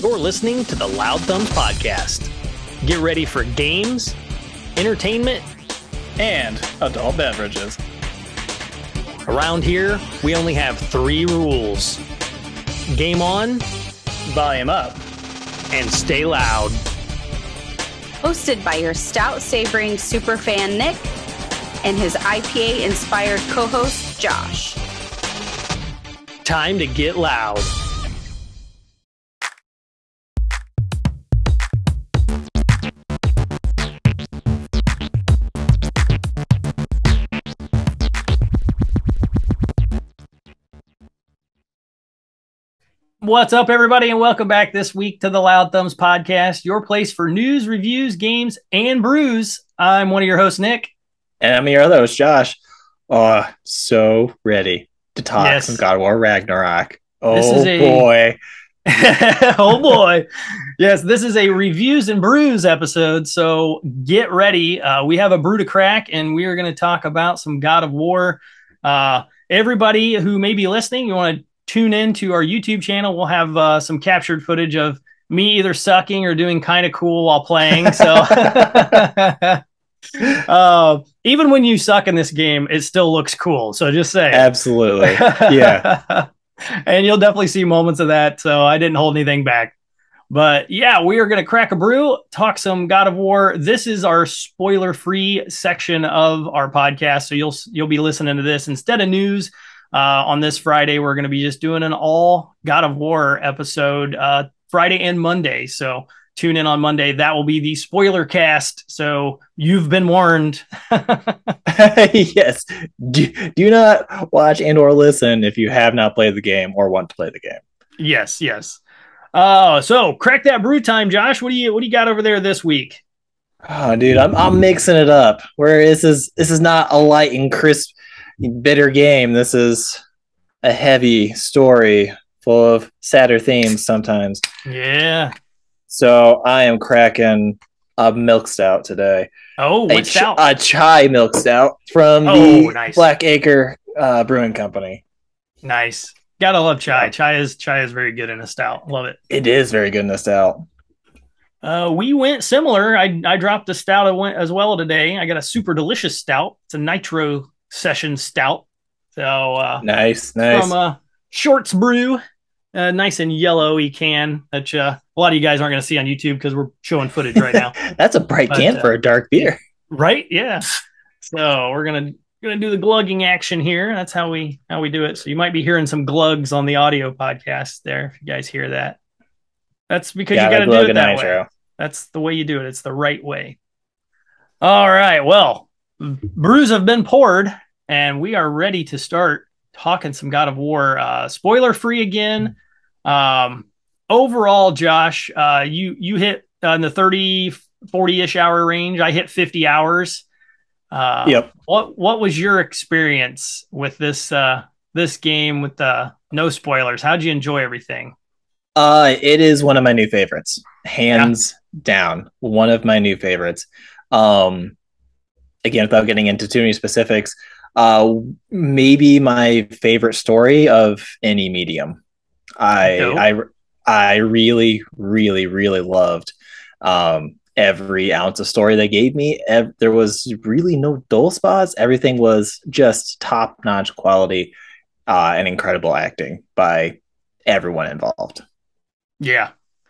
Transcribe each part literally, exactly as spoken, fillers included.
You're listening to the Loud Thumbs Podcast. Get ready for games, entertainment, and adult beverages. Around here, we only have three rules. Game on, volume up, and stay loud. Hosted by your stout savoring superfan Nick and his I P A-inspired co-host Josh. Time to get loud. What's up, everybody, and welcome back this week to the Loud Thumbs Podcast, your place for news, reviews, games, and brews. I'm one of your hosts, Nick. And I'm your other host, Josh. Oh, so ready to talk Yes. some God of War Ragnarok. Oh, This is a- boy. Oh, boy. Yes, this is a reviews and brews episode, so get ready. Uh, we have a brew to crack, and we are going to talk about some God of War. Uh, everybody who may be listening, you want to tune in to our YouTube channel. We'll have uh, some captured footage of me either sucking or doing kind of cool while playing. So uh, even when you suck in this game, it still looks cool. So just say Absolutely. Yeah. And you'll definitely see moments of that. So I didn't hold anything back. But yeah, we are going to crack a brew, talk some God of War. This is our spoiler-free section of our podcast. So you'll you'll be listening to this instead of news. Uh, on this Friday, we're going to be just doing an all God of War episode uh, Friday and Monday. So tune in on Monday. That will be the spoiler cast. So you've been warned. Yes. Do, do not watch and or listen if you have not played the game or want to play the game. Yes, yes. Uh, so crack that brew time, Josh. What do you what do you got over there this week? Oh, dude, I'm I'm mixing it up. Where this is this is not a light and crisp, bitter game. This is a heavy story full of sadder themes sometimes. Yeah. So I am cracking a milk stout today. Oh, A, what's ch- out? a chai milk stout from Oh, the nice. Black Acre uh, Brewing Company. Nice. Gotta love chai. Chai is chai is very good in a stout. Love it. It is very good in the stout. Uh, we went similar. I I dropped a stout as well today. I got a super delicious stout. It's a nitro session stout. So uh, Nice, nice. from uh, Shorts Brew, uh, nice and yellowy can that uh, a lot of you guys aren't going to see on YouTube because we're showing footage right now. That's a bright But, can uh, for a dark beer. Right? Yeah. So we're gonna gonna do the glugging action here. That's how we how we do it. So you might be hearing some glugs on the audio podcast there if you guys hear that. That's because Gotta you got to glug do it a that nitro. way. That's the way you do it. It's the right way. All right. Well, brews have been poured, and we are ready to start talking some God of War. Uh, spoiler free again. Um, overall, Josh, uh, you you hit uh, in the thirty, forty-ish hour range. I hit fifty hours. Uh, Yep. What what was your experience with this uh, this game with uh, no spoilers? How'd you enjoy everything? Uh, it is one of my new favorites. Hands down. One of my new favorites. Um, again, without getting into too many specifics, uh, maybe my favorite story of any medium. I Dope. I I really, really, really loved um, every ounce of story they gave me. Ev- there was really no dull spots. Everything was just top-notch quality uh, and incredible acting by everyone involved. Yeah.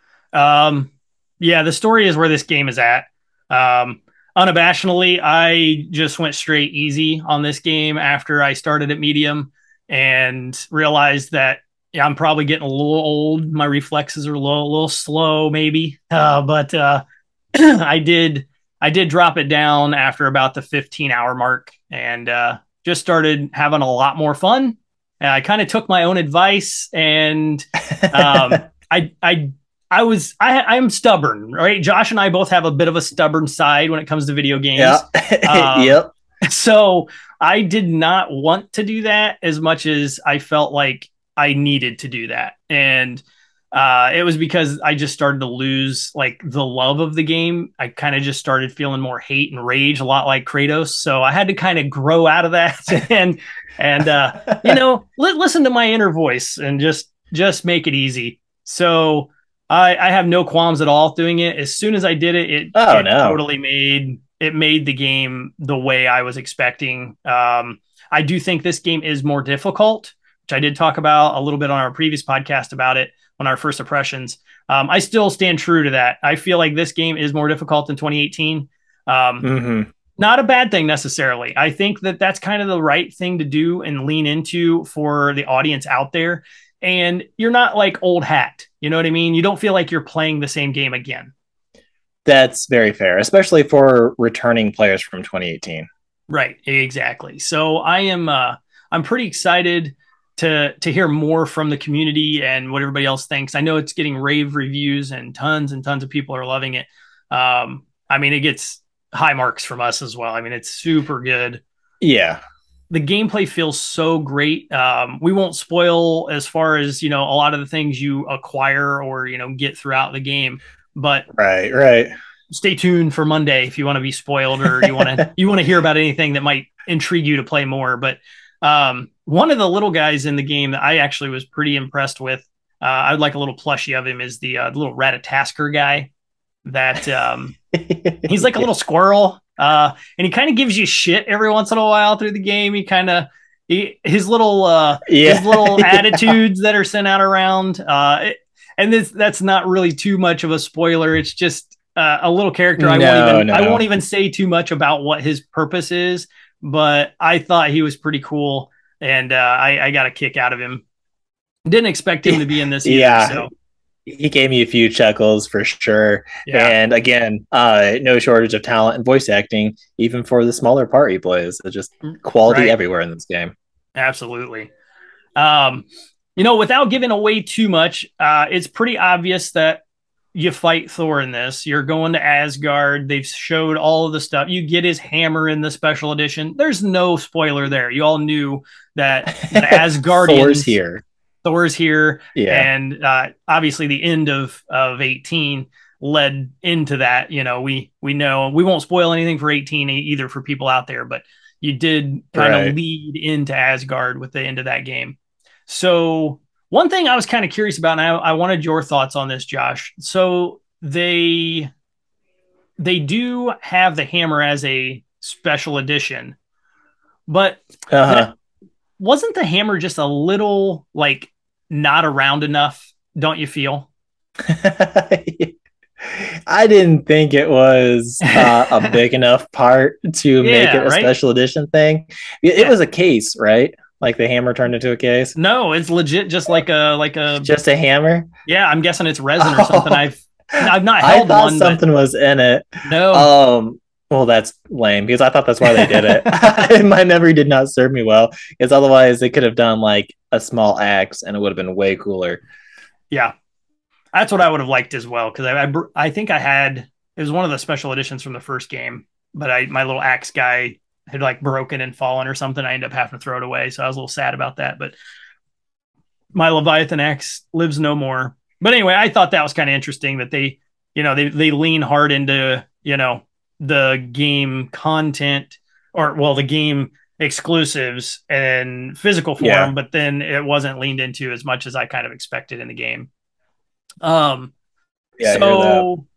Um, yeah, the story is where this game is at. Um, unabashedly, I just went straight easy on this game after I started at medium and realized that yeah, I'm probably getting a little old. My reflexes are low, a little slow, maybe. Uh, but uh, I did I did drop it down after about the fifteen hour mark and uh, just started having a lot more fun. And I kind of took my own advice and um, I I I was I I'm stubborn, right? Josh and I both have a bit of a stubborn side when it comes to video games. Yeah. Um, Yep. So I did not want to do that as much as I felt like I needed to do that. And uh, it was because I just started to lose like the love of the game. I kind of just started feeling more hate and rage, a lot like Kratos. So I had to kind of grow out of that and, and, uh, you know, li- listen to my inner voice and just, just make it easy. So I, I have no qualms at all doing it. As soon as I did it, it, Oh it no. totally made it made the game the way I was expecting. Um, I do think this game is more difficult, which I did talk about a little bit on our previous podcast about it on our first impressions. Um, I still stand true to that. I feel like this game is more difficult than twenty eighteen. Um, Mm-hmm. Not a bad thing necessarily. I think that that's kind of the right thing to do and lean into for the audience out there. And you're not like old hat. You know what I mean? You don't feel like you're playing the same game again. That's very fair, especially for returning players from twenty eighteen. Right. Exactly. So I am, uh, I'm pretty excited to, to hear more from the community and what everybody else thinks. I know it's getting rave reviews and tons and tons of people are loving it. Um, I mean, it gets high marks from us as well. I mean, it's super good. Yeah. The gameplay feels so great. Um, we won't spoil as far as, you know, a lot of the things you acquire or, you know, get throughout the game, but Right, right. stay tuned for Monday if you want to be spoiled or you want to, you want to hear about anything that might intrigue you to play more. But um, one of the little guys in the game that I actually was pretty impressed with, uh, I'd like a little plushie of him is the uh, little Ratatasker guy that um, he's like a little squirrel. Uh, and he kind of gives you shit every once in a while through the game. He kind of he, his little uh, Yeah. his little Yeah. attitudes that are sent out around. Uh, it, and this that's not really too much of a spoiler. It's just uh, a little character. I No, won't even no. I won't even say too much about what his purpose is. But I thought he was pretty cool, and uh, I, I got a kick out of him. Didn't expect him to be in this either. Yeah. So He gave me a few chuckles for sure. yeah, And again, uh, no shortage of talent and voice acting, even for the smaller part he plays. It's just quality Right. everywhere in this game. absolutely. Um, you know, without giving away too much, uh, it's pretty obvious that you fight Thor in this. You're going to Asgard. They've showed all of the stuff. You get his hammer in the special edition. There's no spoiler there. You all knew that the Asgardians Thor's here. Thor's here, Yeah. and uh, obviously the end of of eighteen led into that. You know, we we know we won't spoil anything for eighteen either for people out there, but you did kind of Right. lead into Asgard with the end of that game. So one thing I was kind of curious about, and I, I wanted your thoughts on this, Josh. So they they do have the hammer as a special edition, but Uh-huh. wasn't the hammer just a little like not around enough? Don't you feel? I didn't think it was uh, a big enough part to make Yeah, it a right? special edition thing. It, it Yeah. was a case, right? Like the hammer turned into a case. No, it's legit just like a like a Just a hammer. yeah. I'm guessing it's resin or something. Oh. I've I've not I held thought one, something was in it. but no. Um, well, that's lame because I thought that's why they did it. My memory did not serve me well because otherwise they could have done like a small axe and it would have been way cooler. Yeah, that's what I would have liked as well because I, I br- I think I had it was one of the special editions from the first game, but I my little axe guy had like broken and fallen or something. I ended up having to throw it away, so I was a little sad about that. But my Leviathan axe lives no more. But anyway, I thought that was kind of interesting that they, you know, they they lean hard into, you know, the game content or well, the game exclusives and physical form, Yeah. but then it wasn't leaned into as much as I kind of expected in the game. Um, Yeah, I hear so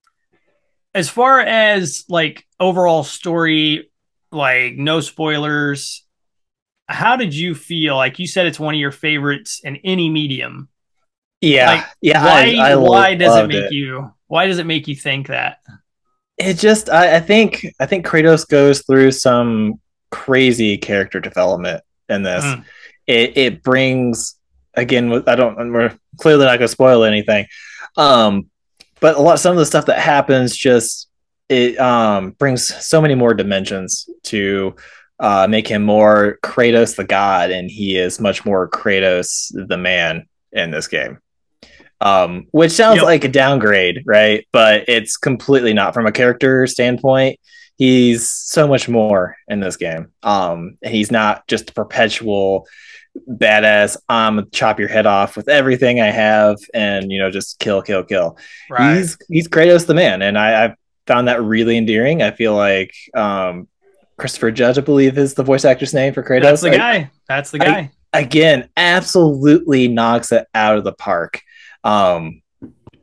as far as like overall story, like no spoilers, how did you feel? Like you said, it's one of your favorites in any medium. Yeah, Like, yeah. why? I, I why does it loved make you? Why does it make you think that? It just, I, I think, I think Kratos goes through some crazy character development in this. Mm. It it brings again. with- I don't. We're clearly not going to spoil anything. Um, but a lot some of the stuff that happens just it um brings so many more dimensions to uh make him more Kratos the god, and he is much more Kratos the man in this game. Um, which sounds Yep. like a downgrade, right? But it's completely not from a character standpoint. He's so much more in this game. Um, and he's not just a perpetual badass. I'm gonna chop your head off with everything I have, and you know, just kill, kill, kill. Right. He's he's Kratos the man, and I, I found that really endearing. I feel like um, Christopher Judge, I believe, is the voice actor's name for Kratos. That's the I- guy. That's the guy. again, absolutely knocks it out of the park. Um,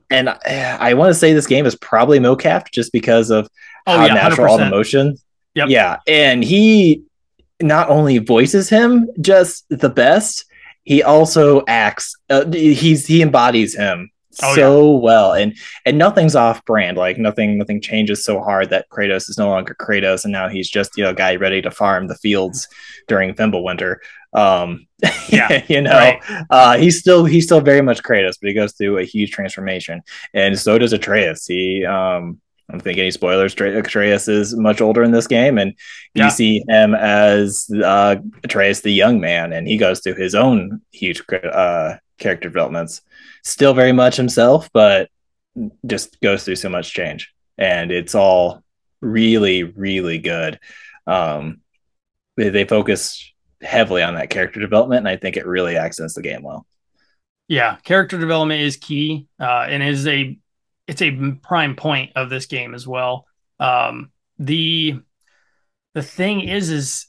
and I, I want to say this game is probably mocapped just because of Oh, how yeah, natural all the one hundred percent. motion. Yep. Yeah, and he not only voices him just the best, he also acts. Uh, he's he embodies him Oh, so well, and and nothing's off brand. Like nothing nothing changes so hard that Kratos is no longer Kratos, and now he's just you know a guy ready to farm the fields during Fimbulwinter. Um, Yeah, you know, right. uh, he's still he's still very much Kratos, but he goes through a huge transformation, and so does Atreus. He um, I don't think any spoilers. Atreus is much older in this game, and you Yeah. see him as uh, Atreus, the young man, and he goes through his own huge uh, character developments. Still very much himself, but just goes through so much change, and it's all really, really good. Um, they, they focus heavily on that character development, and I think it really accents the game well. Yeah, character development is key, uh, and is a it's a prime point of this game as well. Um, the the thing is, is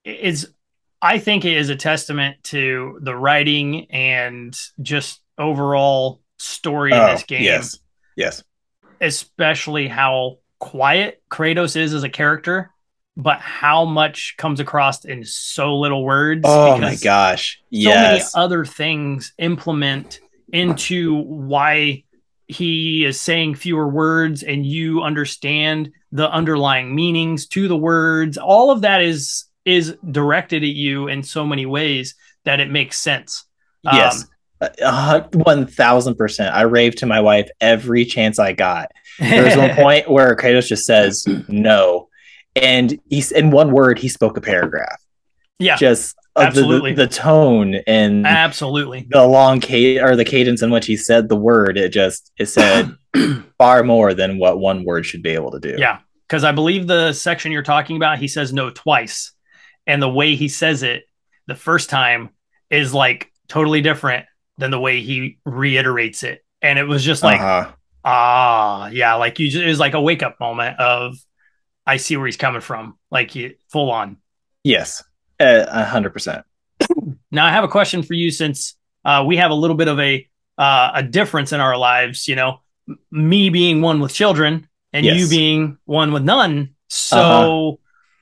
is I think it is a testament to the writing and just overall story in Oh, this game. yes, yes, Especially how quiet Kratos is as a character, but how much comes across in so little words. Oh my gosh, yes. So many other things implement into why he is saying fewer words, and you understand the underlying meanings to the words. All of that is is directed at you in so many ways that it makes sense. Yes. Um, one thousand percent. I raved to my wife every chance I got. There was one point where Kratos just says no, and he's in one word. He spoke a paragraph. Yeah, just uh, absolutely. The, the, the tone and absolutely the long cadence or the cadence in which he said the word. It just it said far more than what one word should be able to do. Yeah, because I believe the section you're talking about, he says no twice, and the way he says it the first time is like totally different than the way he reiterates it. And it was just like, uh-huh. ah, yeah, like you just, it was like a wake up moment of, I see where he's coming from. Like you, full on. Yes, a hundred percent. Now I have a question for you, since uh, we have a little bit of a, uh, a difference in our lives, you know, m- me being one with children and yes. you being one with none. So uh-huh.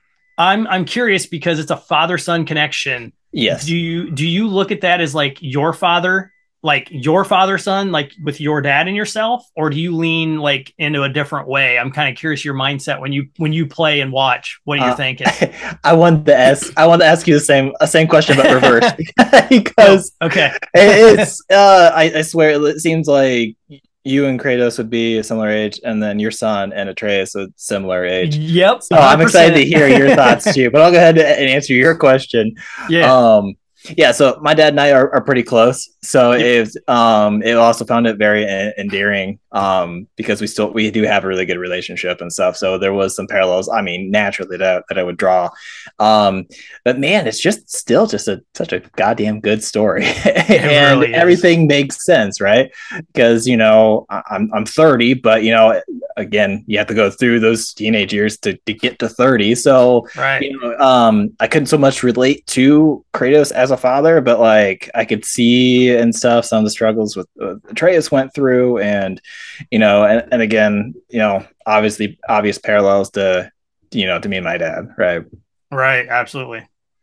I'm, I'm curious because it's a father-son connection. Yes. Do you do you look at that as like your father, like your father son, like with your dad and yourself, or do you lean like into a different way? I'm kind of curious your mindset when you when you play and watch. What you're uh, thinking? I want to ask. I want to ask you the same a same question, but reverse. because oh, okay, it's. Uh, I, I swear it seems like you and Kratos would be a similar age, and then your son and Atreus a similar age. Yep. So I'm excited to hear your thoughts too. But I'll go ahead and answer your question. Yeah. Um, yeah. So my dad and I are, are pretty close. So yep. it um it also found it very endearing um because we still we do have a really good relationship and stuff. So there was some parallels. I mean, naturally that that I would draw. Um, but man, it's just still just a such a goddamn good story, and really everything makes sense, right? Because you know I'm I'm thirty, but you know again you have to go through those teenage years to, to get to thirty. So right. you know, um, I couldn't so much relate to Kratos as a father, but like I could see and stuff some of the struggles with uh, Atreus went through, and you know, and, and again, you know, obviously obvious parallels to you know to me and my dad, right? Right, absolutely.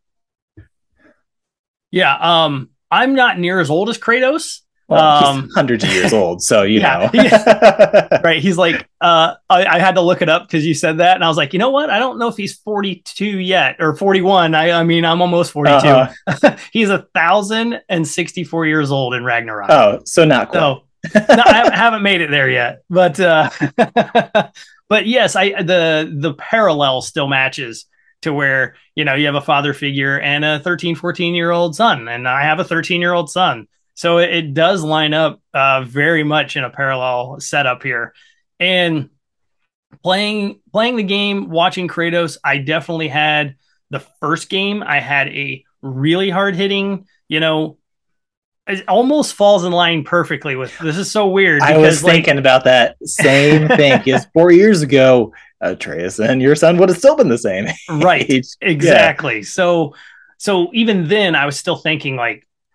Yeah, um, I'm not near as old as Kratos. Well, um, he's hundreds of years old, so you yeah, know. Right, he's like, uh, I, I had to look it up because you said that, and I was like, you know what? I don't know if he's forty-two yet or forty-one. I, I mean, I'm almost forty-two. Uh-huh. He's a thousand and sixty-four years old in Ragnarok. Oh, so not quite. So, no, I haven't made it there yet, but uh, but yes, I the the parallel still matches. To where, you know, you have a father figure and a thirteen, fourteen year old son, and I have a thirteen year old son. So it, it does line up uh, very much in a parallel setup here. And playing, playing the game, watching Kratos, I definitely had the first game. I had a really hard hitting, you know, it almost falls in line perfectly with, this is so weird. I was thinking like, about that same thing because four years ago, Atreus and your son would have still been the same right age. Exactly. Yeah. So, so even then I was still thinking like,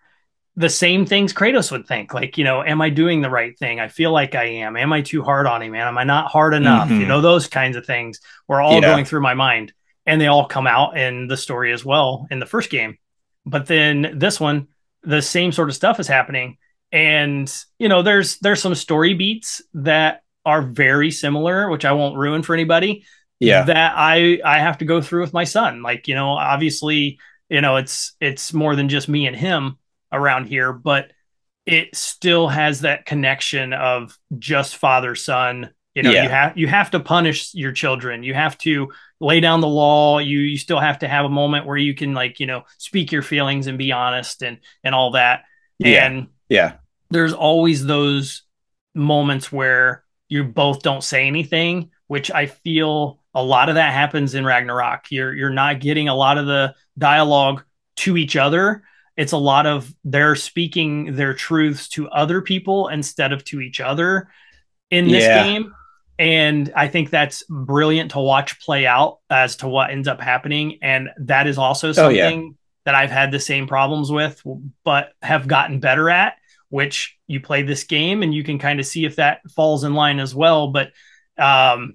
the same things Kratos would think. Like, you know, am I doing the right thing? I feel like I am. Am I too hard on him, man? Am I not hard enough? Mm-hmm. You know, those kinds of things were all Yeah. going through my mind. And they all come out in the story as well in the first game. But then this one, the same sort of stuff is happening. And, you know, there's there's some story beats that are very similar, which I won't ruin for anybody. Yeah. That I I have to go through with my son. Like, you know, obviously, you know, it's it's more than just me and him around here, but it still has that connection of just father son. You know, Yeah. you have you have to punish your children. You have to lay down the law. You you still have to have a moment where you can, like, you know, speak your feelings and be honest and and all that. Yeah. And Yeah. there's always those moments where you both don't say anything, which I feel a lot of that happens in Ragnarok. You're you're not getting a lot of the dialogue to each other. It's a lot of they're speaking their truths to other people instead of to each other in this Yeah. game. And I think that's brilliant to watch play out as to what ends up happening. And that is also Oh, yeah. something that I've had the same problems with, but have gotten better at, which you play this game and you can kind of see if that falls in line as well. But um,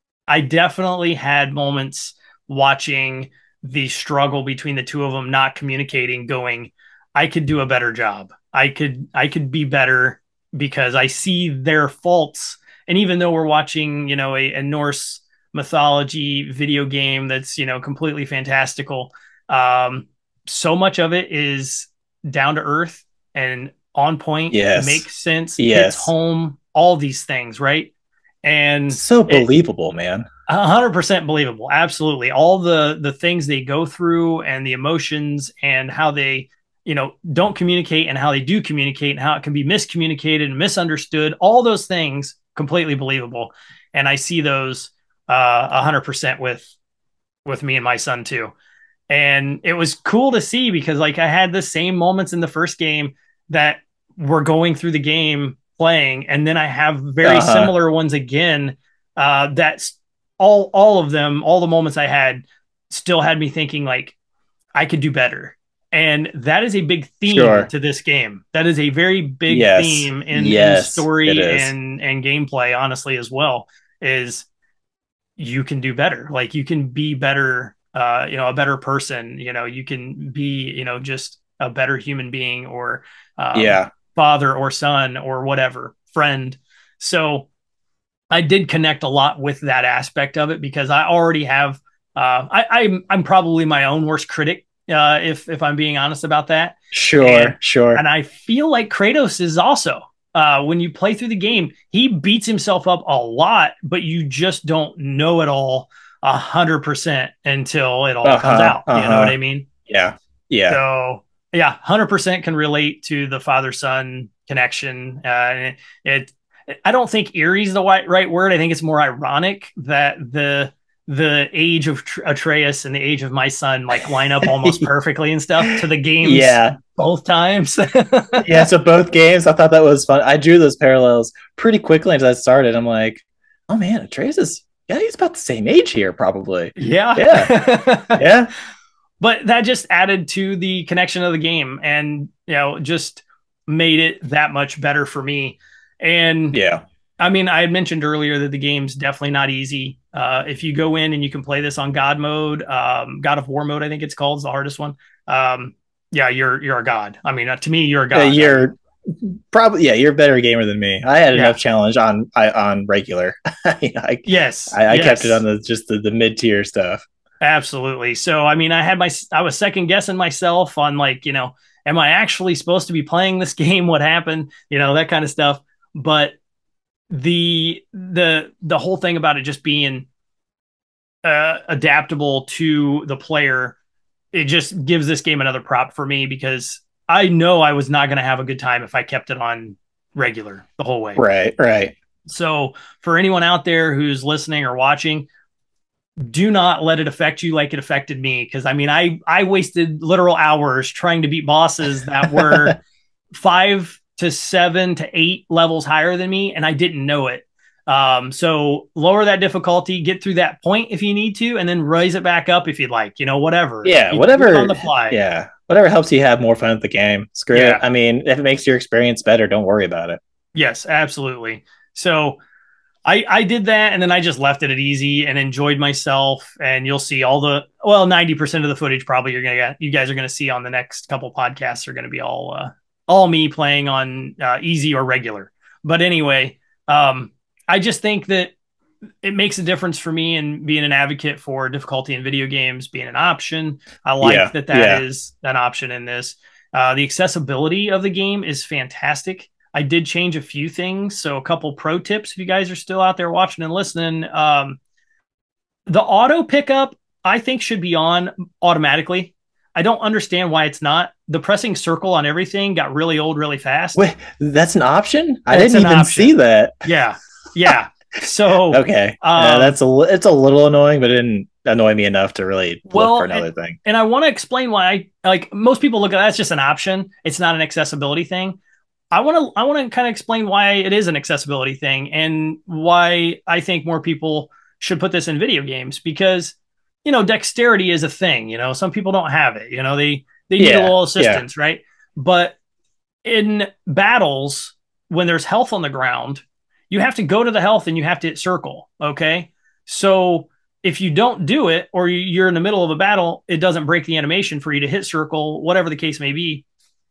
I definitely had moments watching the struggle between the two of them not communicating, going, I could do a better job. I could, I could be better because I see their faults. And even though we're watching, you know, a, a Norse mythology video game that's, you know, completely fantastical, um, so much of it is down to earth and on point. Yes. Makes sense. Yes. Hits home, all these things, right? And So it- believable, man. A hundred percent believable. Absolutely. All the, the things they go through and the emotions and how they, you know, don't communicate and how they do communicate and how it can be miscommunicated and misunderstood. All those things completely believable. And I see those uh, a hundred percent with, with me and my son too. And it was cool to see because, like, I had the same moments in the first game that were going through the game playing. And then I have very Uh-huh. similar ones again. Uh, that's all, all of them, all the moments I had still had me thinking, like, I could do better. And that is a big theme Sure. to this game. That is a very big Yes. theme in, Yes, in story it is. and, and gameplay, honestly, as well, is you can do better. Like, you can be better, uh, you know, a better person, you know, you can be, you know, just a better human being or, um, Yeah. father or son or whatever, friend. So I did connect a lot with that aspect of it because I already have, uh, I, I'm, I'm probably my own worst critic. Uh, if, if I'm being honest about that. Sure. And- sure. And I feel like Kratos is also, uh, when you play through the game, he beats himself up a lot, but you just don't know it all a hundred percent until it all Uh-huh, comes out. You know uh-huh. what I mean? Yeah. Yeah. So yeah, hundred percent can relate to the father son connection. Uh, and it, it, I don't think eerie is the right, right word. I think it's more ironic that the, the age of Tr- Atreus and the age of my son like line up almost perfectly and stuff to the games. Yeah. Both times. Yeah. So both games, I thought that was fun. I drew those parallels pretty quickly until I started. I'm like, oh man, Atreus is, yeah, he's about the same age here, probably. Yeah. Yeah. Yeah. But that just added to the connection of the game and, you know, just made it that much better for me. And Yeah. I mean, I had mentioned earlier that the game's definitely not easy. Uh, if you go in and you can play this on God mode, um, God of War mode, I think it's called, is the hardest one. Um, yeah, you're you're a god. I mean, uh, to me, you're a god. Yeah, you're probably yeah, you're a better gamer than me. I had Yeah. enough challenge on I on regular. I, I, yes, I, I yes. kept it on the just the, the mid tier stuff. Absolutely. So, I mean, I had my, I was second guessing myself on, like, you know, am I actually supposed to be playing this game? What happened? You know, that kind of stuff. But the, the, the whole thing about it just being uh, adaptable to the player, it just gives this game another prop for me because I know I was not going to have a good time if I kept it on regular the whole way. Right, right. So for anyone out there who's listening or watching, do not let it affect you like it affected me. Cause I mean, I, I wasted literal hours trying to beat bosses that were five to seven to eight levels higher than me. And I didn't know it. Um, so lower that difficulty, get through that point if you need to, and then raise it back up if you'd like, you know, whatever. Yeah, You- whatever on the fly. Yeah. whatever helps you have more fun at the game. Screw Yeah. it. I mean, if it makes your experience better, don't worry about it. Yes, absolutely. So I I did that, and then I just left it at easy and enjoyed myself. And you'll see all the well, ninety percent of the footage probably you're gonna get, you guys are gonna see on the next couple podcasts are gonna be all uh, all me playing on uh, easy or regular. But anyway, um, I just think that it makes a difference for me in being an advocate for difficulty in video games being an option. I like Yeah, that that yeah. is an option in this. Uh, the accessibility of the game is fantastic. I did change a few things. So a couple pro tips, if you guys are still out there watching and listening. Um, the auto pickup, I think, should be on automatically. I don't understand why it's not. The pressing circle on everything got really old really fast. Wait, that's an option? I It's didn't an even option. see that. Yeah. Yeah. So Okay. Um, yeah, that's a li- it's a little annoying, but it didn't annoy me enough to really Well, look for another thing. and I want to explain why I like most people look at that as just an option. It's not an accessibility thing. I want to I want to kind of explain why it is an accessibility thing and why I think more people should put this in video games because you know dexterity is a thing. You know, some people don't have it. You know, they they need a Yeah, little yeah. assistance, right? But in battles, when there's health on the ground, you have to go to the health and you have to hit circle. Okay, so if you don't do it or you're in the middle of a battle, it doesn't break the animation for you to hit circle, whatever the case may be.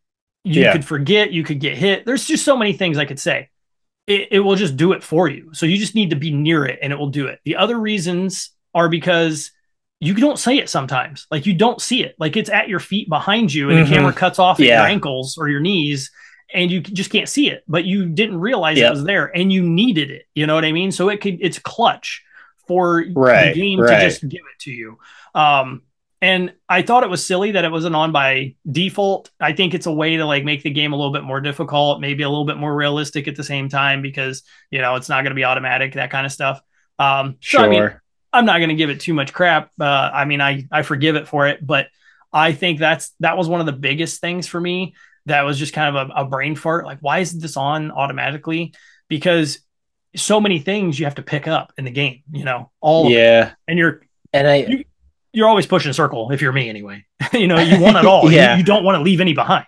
You Yeah. could forget, you could get hit. There's just so many things I could say. It, it will just do it for you. So you just need to be near it and it will do it. The other reasons are because you don't see it sometimes. Like you don't see it. Like it's at your feet behind you and Mhm. the camera cuts off at Yeah. your ankles or your knees and you just can't see it, but you didn't realize Yep. it was there and you needed it. You know what I mean? So it could, it's clutch for Right, the game right. to just give it to you. Um, and I thought it was silly that it wasn't on by default. I think it's a way to like make the game a little bit more difficult, maybe a little bit more realistic at the same time because, you know, it's not going to be automatic, that kind of stuff. Um, so, Sure. I mean, I'm not going to give it too much crap. Uh, I mean, I, I forgive it for it, but I think that's, that was one of the biggest things for me. That was just kind of a, a brain fart. Like, why isn't this on automatically? Because so many things you have to pick up in the game, you know, all of it. yeah. And you're, And I you, you're always pushing circle if you're me anyway. you know, you want it all. Yeah. You, you don't want to leave any behind.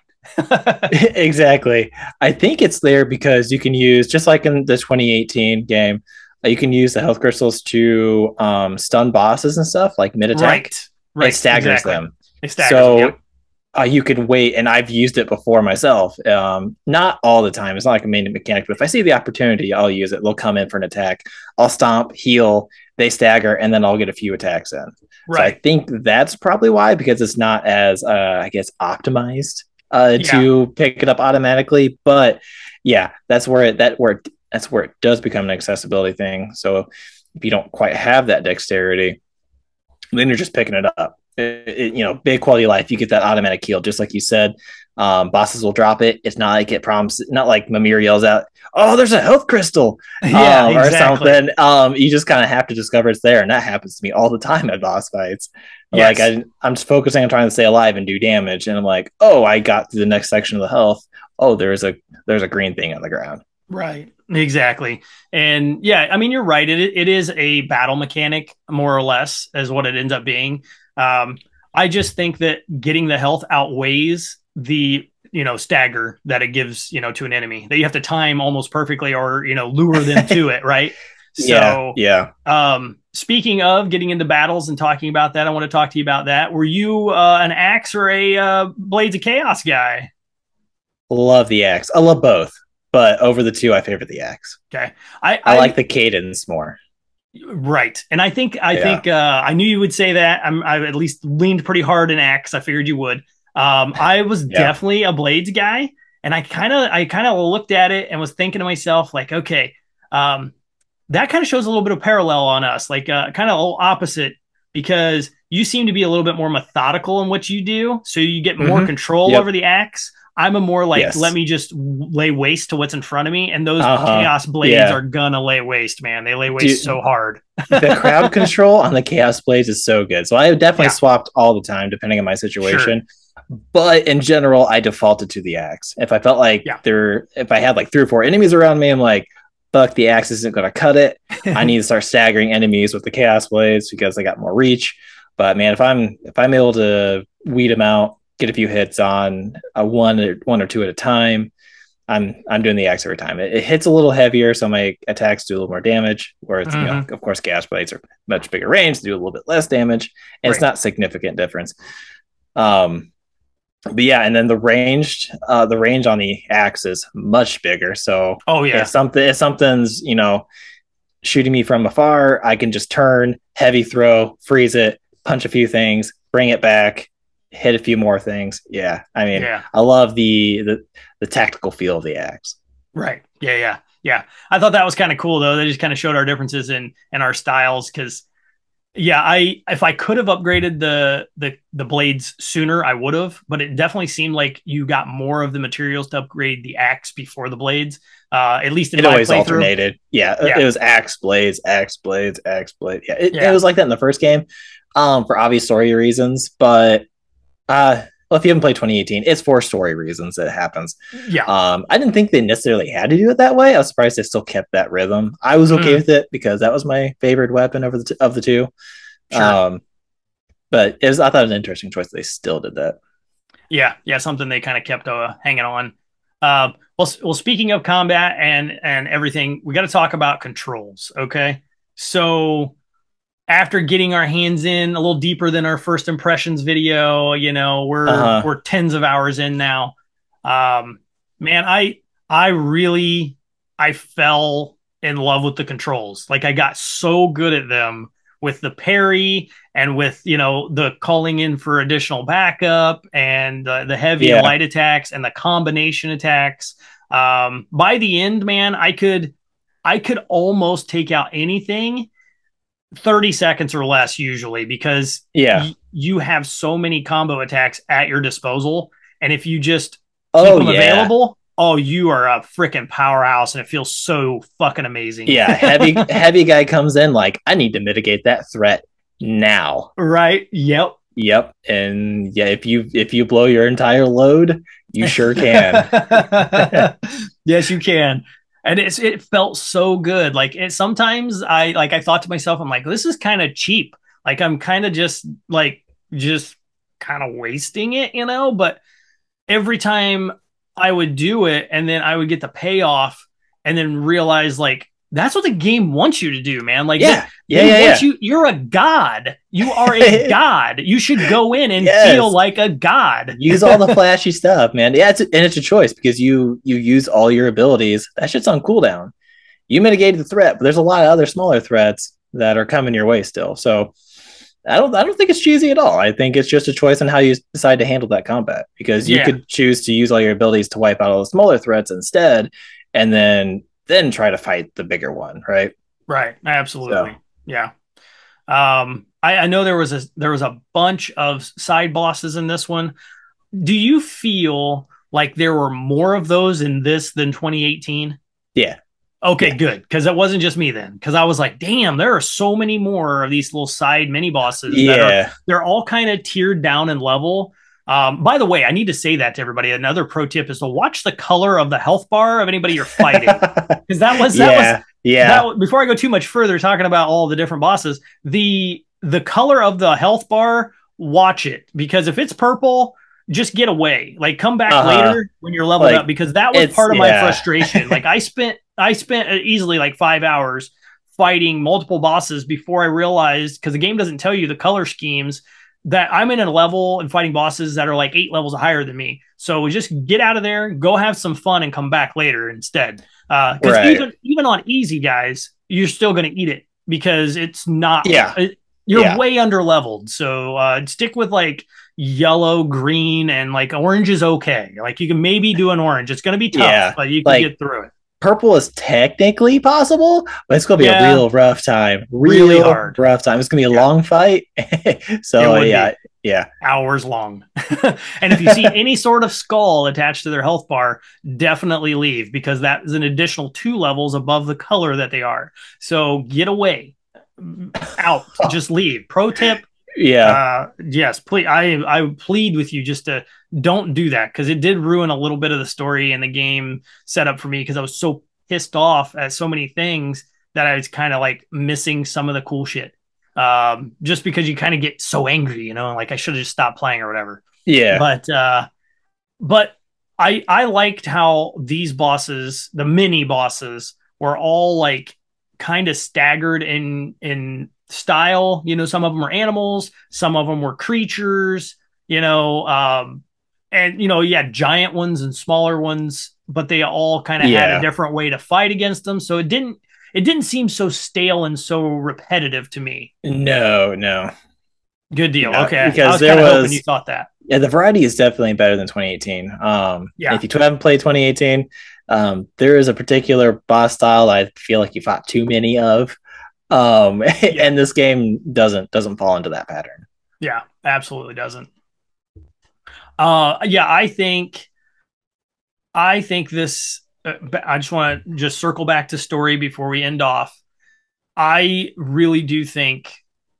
exactly. I think it's there because you can use, just like in the twenty eighteen game, uh, you can use the health crystals to um, stun bosses and stuff like mid attack. Right. Right. It staggers exactly. them. It staggers So them, yep. uh, you can wait, and I've used it before myself. Um, not all the time. It's not like a main mechanic, but if I see the opportunity, I'll use it. They'll come in for an attack. I'll stomp, heal, they stagger, and then I'll get a few attacks in. Right. So I think that's probably why, because it's not as, uh, I guess, optimized uh, Yeah. to pick it up automatically. But yeah, that's where it that where it, that's where it does become an accessibility thing. So if you don't quite have that dexterity, then you're just picking it up. It, it, you know, big quality of life. You get that automatic heal, just like you said. Um, bosses will drop it. It's not like it prompts. Not like Mimir yells out, "Oh, there's a health crystal," Yeah, um, or exactly. something. Um, you just kind of have to discover it's there, and that happens to me all the time at boss fights. Yes. Like I, I'm just focusing on trying to stay alive and do damage, and I'm like, "Oh, I got to the next section of the health. Oh, there's a there's a green thing on the ground." Right. Exactly. And yeah, I mean, you're right. It it is a battle mechanic, more or less, is what it ends up being. Um, I just think that getting the health outweighs the, you know, stagger that it gives, you know, to an enemy that you have to time almost perfectly or, you know, lure them to it. Right. So, yeah, yeah. um, speaking of getting into battles and talking about that, I want to talk to you about that. Were you uh, an axe or a uh, Blades of Chaos guy? Love the axe. I love both, but over the two, I favor the axe. Okay. I, I, I like the cadence more. Right. And I think, I Yeah. think, uh, I knew you would say that. I'm, I at least leaned pretty hard in axe. I figured you would. Um, I was Yeah. definitely a Blades guy. And I kind of, I kind of looked at it and was thinking to myself, like, okay, um, that kind of shows a little bit of parallel on us, like, uh, kind of opposite, because you seem to be a little bit more methodical in what you do. So you get more Mhm. control Yep. over the axe. I'm a more like, Yes. let me just lay waste to what's in front of me. And those Uh-huh. Chaos Blades Yeah. are gonna lay waste, man. They lay waste Dude, so hard. the crowd control on the Chaos Blades is so good. So I definitely Yeah. swapped all the time depending on my situation. But in general, I defaulted to the axe. If I felt like Yeah. there, if I had like three or four enemies around me, I'm like, fuck, the axe isn't going to cut it. I need to start staggering enemies with the Chaos Blades because I got more reach. But man, if I'm if I'm able to weed them out, get a few hits on a one or one or two at a time. I'm I'm doing the axe every time. It, it hits a little heavier, so my attacks do a little more damage. Whereas, mm-hmm. you know, of course, gas blades are much bigger range, do a little bit less damage, and right. it's not significant difference. Um, but yeah, and then the ranged, uh, the range on the axe is much bigger. So, oh yeah, if something if something's you know shooting me from afar, I can just turn, heavy throw, freeze it, punch a few things, bring it back, hit a few more things. Yeah, I mean, yeah. I love the the the tactical feel of the axe. Right. Yeah, yeah, yeah. I thought that was kind of cool though. They just kind of showed our differences in in our styles because, yeah, I if I could have upgraded the the the blades sooner, I would have. But it definitely seemed like you got more of the materials to upgrade the axe before the blades. Uh, at least in it my always playthrough. alternated. Yeah, yeah, it was axe blades, axe blades, axe blade. Yeah it, yeah, it was like that in the first game, um, for obvious story reasons. But uh, well, if you haven't played twenty eighteen, it's for story reasons that it happens. Yeah. Um, I didn't think they necessarily had to do it that way. I was surprised they still kept that rhythm. I was okay mm. with it because that was my favorite weapon over the t- of the two. Sure. Um, but it was I thought it was an interesting choice. They still did that. Yeah, yeah, something they kind of kept uh, hanging on. Uh, well, well, speaking of combat and and everything, we got to talk about controls. Okay, so after getting our hands in a little deeper than our first impressions video, you know, we're uh-huh. we're tens of hours in now. Um, man, I I really I fell in love with the controls. Like I got so good at them with the parry and with, you know, the calling in for additional backup and uh, the heavy yeah. and light attacks and the combination attacks. Um, by the end, man, I could I could almost take out anything thirty seconds or less usually because yeah. y- you have so many combo attacks at your disposal. And if you just keep oh, them yeah. available, oh, you are a freaking powerhouse and it feels so fucking amazing. Yeah, heavy heavy guy comes in like, I need to mitigate that threat now. Right. Yep. Yep. And yeah, if you if you blow your entire load, you sure can. Yes, you can. And it's it felt so good. Like it sometimes I like I thought to myself, I'm like, this is kind of cheap. Like I'm kind of just like just kind of wasting it, you know, but every time I would do it and then I would get the payoff and then realize like that's what the game wants you to do, man. Like yeah, they, yeah, they yeah, want yeah. you. You're a god. You are a god. You should go in and yes. feel like a god. Use all the flashy stuff, man. Yeah, it's a, and it's a choice because you you use all your abilities. That shit's on cooldown. You mitigated the threat, but there's a lot of other smaller threats that are coming your way still. So I don't I don't think it's cheesy at all. I think it's just a choice on how you decide to handle that combat because you yeah. could choose to use all your abilities to wipe out all the smaller threats instead, and then then try to fight the bigger one, right? Right. Absolutely. So. Yeah. Um, I, I know there was a there was a bunch of side bosses in this one. Do you feel like there were more of those in this than twenty eighteen? Yeah. Okay, yeah. good. Because it wasn't just me then. Because I was like, damn, there are so many more of these little side mini bosses. Yeah. That are, they're all kind of tiered down in level. Um, by the way, I need to say that to everybody. Another pro tip is to watch the color of the health bar of anybody you're fighting. Because that was that yeah. was yeah. That, before I go too much further talking about all the different bosses, the the color of the health bar, watch it. Because if it's purple, just get away. Like come back uh-huh. later when you're leveled like, up. Because that was part of yeah. my frustration. Like I spent I spent easily like five hours fighting multiple bosses before I realized, because the game doesn't tell you the color schemes, that I'm in a level and fighting bosses that are like eight levels higher than me. So just get out of there, go have some fun, and come back later instead. Because uh, right. even even on easy, guys, you're still going to eat it because it's not. Yeah, it, you're yeah. way under leveled. So uh, stick with like yellow, green, and like orange is okay. Like you can maybe do an orange. It's going to be tough, yeah. but you can like, get through it. Purple is technically possible, but it's going to be yeah. a real rough time. Real really hard. rough time. It's going to be a yeah. long fight. So yeah, yeah. Hours long. And if you see any sort of skull attached to their health bar, definitely leave because that is an additional two levels above the color that they are. So get away. Out. Just leave. Pro tip. Yeah. Uh, yes, please. I I plead with you just to don't do that because it did ruin a little bit of the story and the game setup for me because I was so pissed off at so many things that I was kind of like missing some of the cool shit. Um, just because you kind of get so angry, you know, like I should have just stopped playing or whatever. Yeah. But uh, but I I liked how these bosses, the mini bosses, were all like kind of staggered in in style. You know, some of them were animals, some of them were creatures. You know, um, and you know, you had giant ones and smaller ones, but they all kind of had a Yeah. different way to fight against them. So it didn't it didn't seem so stale and so repetitive to me. No, no. Good deal. No, Okay, I because was there kind of hoping you was thought that. yeah, the variety is definitely better than twenty eighteen. Um, Yeah. if you haven't played twenty eighteen, um, there is a particular boss style I feel like you fought too many of. Um, Yeah. and this game doesn't doesn't fall into that pattern. Yeah, absolutely doesn't. Uh, yeah, I think I think this. Uh, I just want to just circle back to story before we end off. I really do think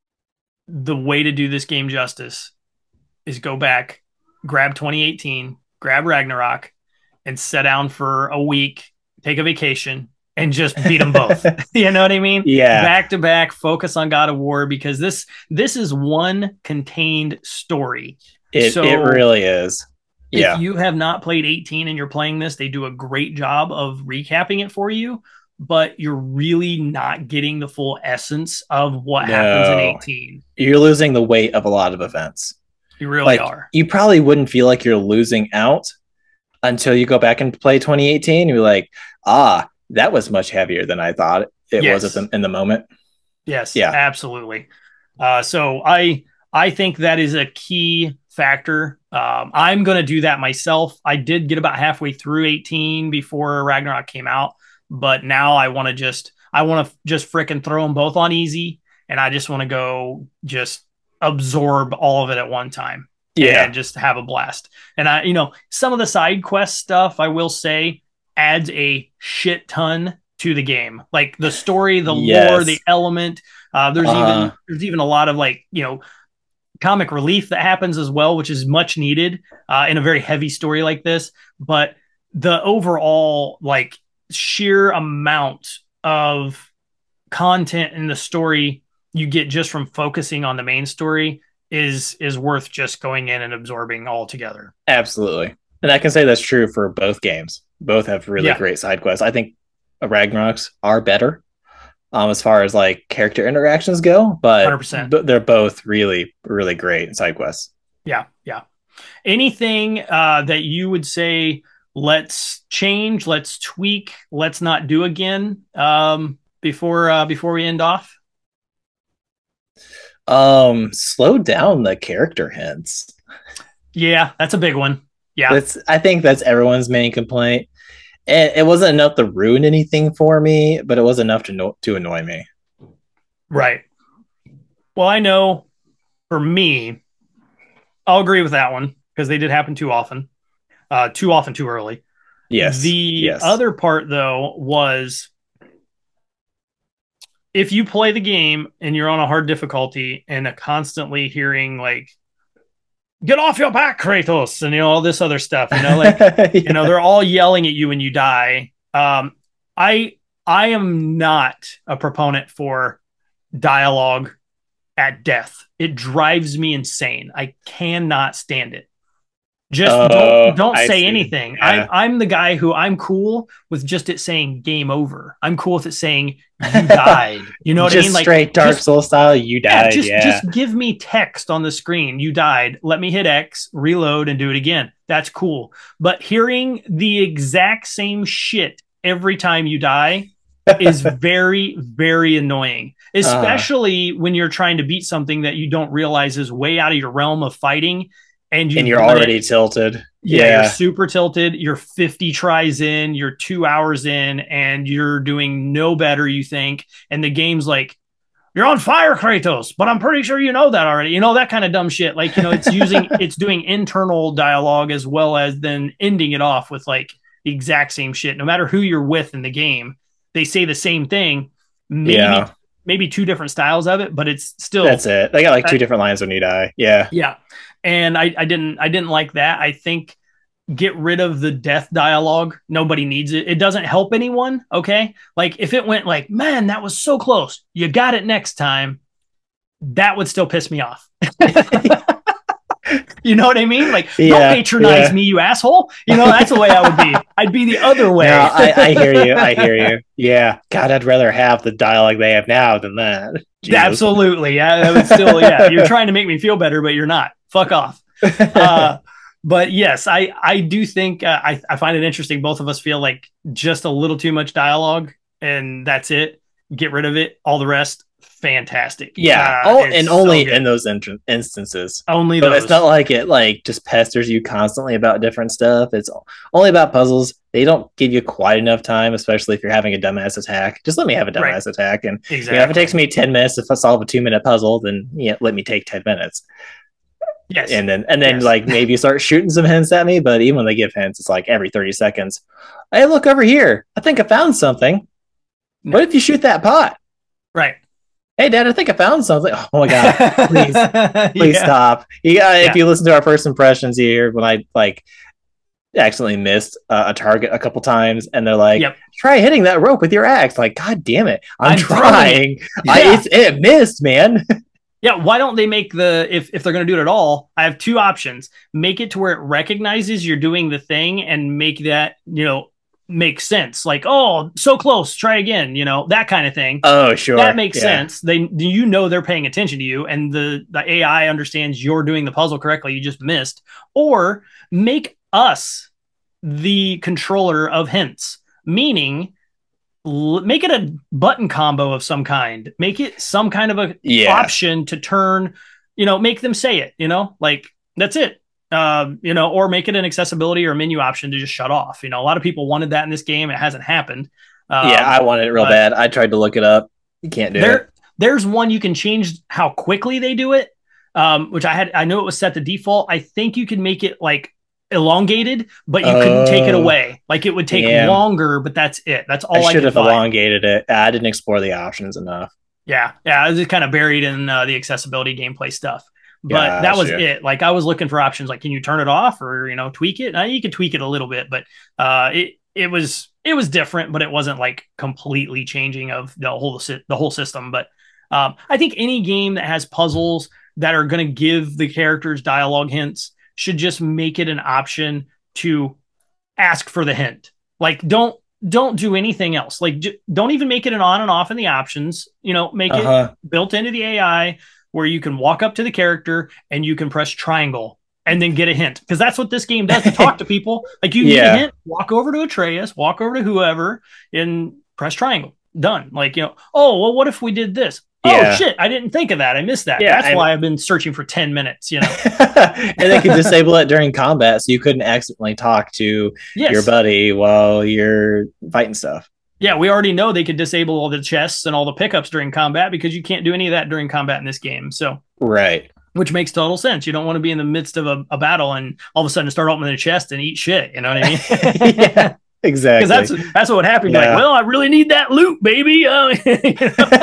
the way to do this game justice is go back, grab twenty eighteen, grab Ragnarok, and sit down for a week, take a vacation, and just beat them both. You know what I mean? Yeah. Back to back, focus on God of War because this this is one contained story. It So it really is. Yeah. if you have not played eighteen and you're playing this, they do a great job of recapping it for you, but you're really not getting the full essence of what No. happens in eighteen. You're losing the weight of a lot of events. You really Like are. you probably wouldn't feel like you're losing out until you go back and play twenty eighteen. You're like, ah, that was much heavier than I thought it Yes. was at the, in the moment. Yes, Yeah. absolutely. Uh, so I I think that is a key factor. Um, I'm going to do that myself. I did get about halfway through eighteen before Ragnarok came out, but now I want to just I want to just fricking throw them both on easy, and I just want to go just absorb all of it at one time. Yeah. And just have a blast. And I, you know, some of the side quest stuff, I will say, adds a shit ton to the game. Like the story, the Yes. lore, the element. Uh, there's Uh-huh. even there's even a lot of like, you know, comic relief that happens as well, which is much needed uh, in a very heavy story like this. But the overall like sheer amount of content in the story you get just from focusing on the main story is is worth just going in and absorbing all together. Absolutely. And I can say that's true for both games. Both have really Yeah. great side quests. I think Ragnaroks are better um, as far as like character interactions go, but one hundred percent. b- they're both really, really great side quests. Yeah, yeah. Anything uh, that you would say, let's change, let's tweak, let's not do again um, before uh, before we end off? Um, slow down the character hints. Yeah, that's a big one. Yeah, That's I think that's everyone's main complaint. And it wasn't enough to ruin anything for me, but it was enough to no- to annoy me. right. Well, I know for me, I'll agree with that one because they did happen too often, uh, too often, too early. Yes. The yes. other part, though, was if you play the game and you're on a hard difficulty and are constantly hearing like, "Get off your back, Kratos," and you know all this other stuff, you know, like yeah. you know they're all yelling at you when you die. Um, I I am not a proponent for dialogue at death. It drives me insane. I cannot stand it. Just Oh, don't don't I say see. anything. Yeah. I'm I'm the guy who I'm cool with just it saying game over. I'm cool with it saying you died. You know what just I mean? Like straight Dark just- Souls style, you yeah, died. just Yeah. just give me text on the screen. You died. Let me hit X, reload, and do it again. That's cool. But hearing the exact same shit every time you die is very, very annoying. Especially when you're trying to beat something that you don't realize is way out of your realm of fighting, and you and you're done already it. tilted. Yeah, Yeah. you're super tilted. You're fifty tries in, you're two hours in, and you're doing no better, you think. And the game's like, "You're on fire, Kratos," but I'm pretty sure you know that already. You know, that kind of dumb shit. Like, you know, it's using, it's doing internal dialogue as well as then ending it off with like the exact same shit. No matter who you're with in the game, they say the same thing. Maybe, Yeah. maybe two different styles of it, but it's still, That's it. They got like two That- different lines when you die. Yeah. yeah. And I, I didn't I didn't like that. I think get rid of the death dialogue. Nobody needs it. It doesn't help anyone. Okay. Like if it went like, "Man, that was so close. You got it next time," that would still piss me off. You know what I mean? Like, Yeah, don't patronize yeah. me, you asshole. You know, that's the way I would be. I'd be the other way. No, I, I hear you. I hear you. Yeah. God, I'd rather have the dialogue they have now than that. Jesus. Absolutely. Yeah, that would still, yeah. You're trying to make me feel better, but you're not. Fuck off. Uh, but yes, I, I do think uh, I, I find it interesting. Both of us feel like just a little too much dialogue, and that's it. Get rid of it. All the rest, fantastic. Yeah. Uh, oh, it's and so only good. in those in- instances. Only But those. it's not like it like just pesters you constantly about different stuff. It's only about puzzles. They don't give you quite enough time, especially if you're having a dumbass attack. Just let me have a dumbass Right. attack. And Exactly. you know, if it takes me ten minutes to solve a two minute puzzle, then yeah, let me take ten minutes. Yes. And then and then Yes. like maybe start shooting some hints at me. But even when they give hints, it's like every thirty seconds. Hey, look over here. I think I found something. No. What if you shoot that pot? Right. Hey, Dad, I think I found something. Oh my god! Please, please Yeah. stop. You got, Yeah. if you listen to our first impressions here, when I like accidentally missed uh, a target a couple times, and they're like, Yep. "Try hitting that rope with your axe." Like, God damn it, I'm, I'm trying. Yeah. I, it's, it missed, man. Yeah, why don't they make the if if they're going to do it at all? I have two options. Make it to where it recognizes you're doing the thing and make that, you know, make sense. Like, oh, so close, try again, you know, that kind of thing. Oh, sure, That makes yeah. sense. They you know they're paying attention to you and the the A I understands you're doing the puzzle correctly, you just missed. Or make us the controller of hints, meaning l- make it a button combo of some kind. Make it some kind of a Yeah. option to turn, you know, make them say it, you know, like that's it. Um, you know, or make it an accessibility or menu option to just shut off. You know, a lot of people wanted that in this game. It hasn't happened. Um, Yeah, I wanted it real but- bad. I tried to look it up. You can't do there, it. there's one you can change how quickly they do it, um, which I had. I know it was set to default. I think you can make it like elongated, but you couldn't take it Oh. away. Like it would take Damn. longer, but that's it. That's all I, I should could have find. elongated it. I didn't explore the options enough. Yeah, yeah, it was just kind of buried in uh, the accessibility gameplay stuff. But that was Gotcha. it. Like I was looking for options, like can you turn it off or you know tweak it? Now you could tweak it a little bit, but uh, it it was it was different, but it wasn't like completely changing of the whole sy- the whole system. But um, I think any game that has puzzles that are going to give the characters dialogue hints should just make it an option to ask for the hint. Like don't don't do anything else. Like j- don't even make it an on and off in the options. You know, make it Uh-huh. built into the A I where you can walk up to the character and you can press triangle and then get a hint. Because that's what this game does to talk to people. Like you need Yeah. a hint, walk over to Atreus, walk over to whoever and press triangle. Done. Like, you know, oh, well, what if we did this? Yeah. Oh, shit. I didn't think of that. I missed that. Yeah, That's I- why I've been searching for ten minutes, you know? And they could disable it during combat so you couldn't accidentally talk to Yes. your buddy while you're fighting stuff. Yeah, we already know they could disable all the chests and all the pickups during combat because you can't do any of that during combat in this game. So, Right. which makes total sense. You don't want to be in the midst of a, a battle and all of a sudden start opening a chest and eat shit. You know what I mean? Yeah, exactly. Because that's that's what would happen. You'd be Yeah. Like, well, I really need that loot, baby. Uh, you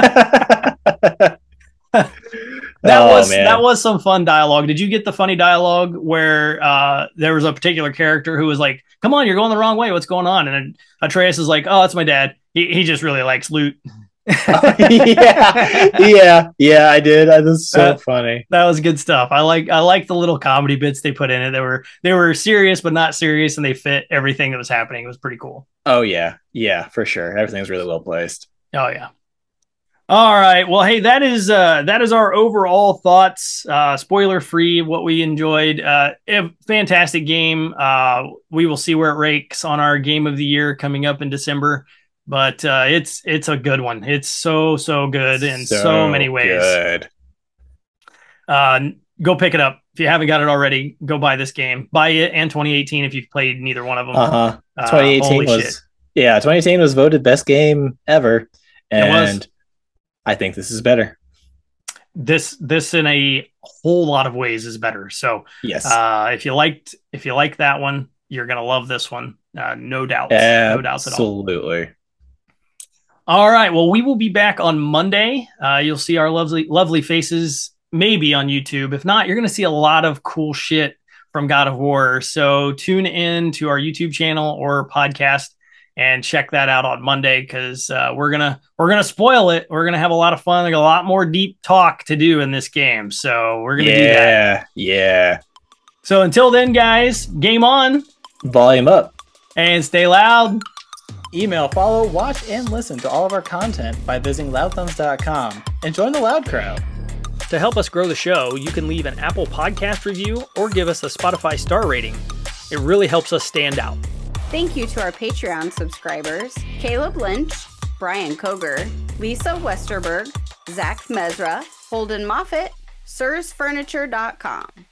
know? That Oh, was man. that was some fun dialogue. Did you get the funny dialogue where uh, there was a particular character who was like, "Come on, you're going the wrong way. What's going on?" And Atreus is like, "Oh, that's my dad. He he just really likes loot." yeah, yeah, yeah. I did. That was so Uh, funny. That was good stuff. I like I like the little comedy bits they put in it. They were they were serious but not serious, and they fit everything that was happening. It was pretty cool. Oh yeah, yeah, for sure. Everything's really well placed. Oh yeah. All right. Well, hey, that is uh that is our overall thoughts. Uh spoiler free, what we enjoyed. Uh a fantastic game. Uh we will see where it ranks on our game of the year coming up in December. But uh it's it's a good one. It's so so good in so, many ways. Good. Uh go pick it up. If you haven't got it already, go buy this game. Buy it and twenty eighteen if you've played neither one of them. Uh huh. Uh, twenty eighteen holy was shit. yeah. twenty eighteen was voted best game ever, It was. and I think this is better. This this in a whole lot of ways is better. So Yes, Uh, if you liked, if you like that one, you're gonna love this one. Uh, no doubts, no doubts at all. absolutely. All right. Well, we will be back on Monday. Uh, you'll see our lovely, lovely faces maybe on YouTube. If not, you're gonna see a lot of cool shit from God of War. So tune in to our YouTube channel or podcast and check that out on Monday because uh, we're gonna we're gonna spoil it. We're gonna have a lot of fun. Like a lot more deep talk to do in this game. So we're gonna do that. Yeah, yeah. So until then, guys, game on. Volume up. And stay loud. Email, follow, watch, and listen to all of our content by visiting loud thumbs dot com and join the Loud Crowd. To help us grow the show, you can leave an Apple Podcast review or give us a Spotify star rating. It really helps us stand out. Thank you to our Patreon subscribers, Caleb Lynch, Brian Koger, Lisa Westerberg, Zach Mezra, Holden Moffitt, sirs furniture dot com.